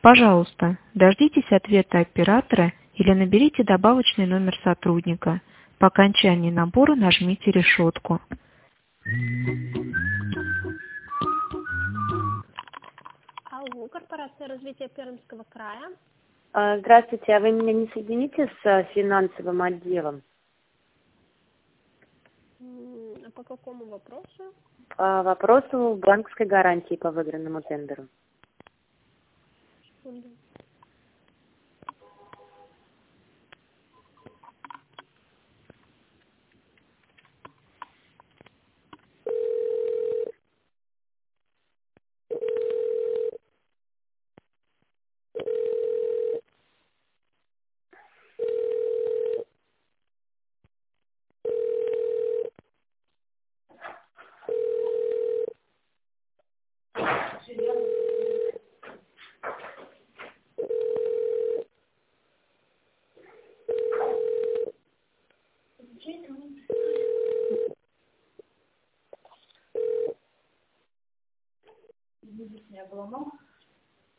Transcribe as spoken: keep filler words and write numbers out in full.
Пожалуйста, дождитесь ответа оператора или наберите добавочный номер сотрудника. По окончании набора нажмите решетку. Алло, корпорация развития Пермского края. А, Здравствуйте, а вы меня не соедините с а, финансовым отделом? М, А по какому вопросу? По вопросу банковской гарантии по выигранному тендеру. Секунду. Я была мама.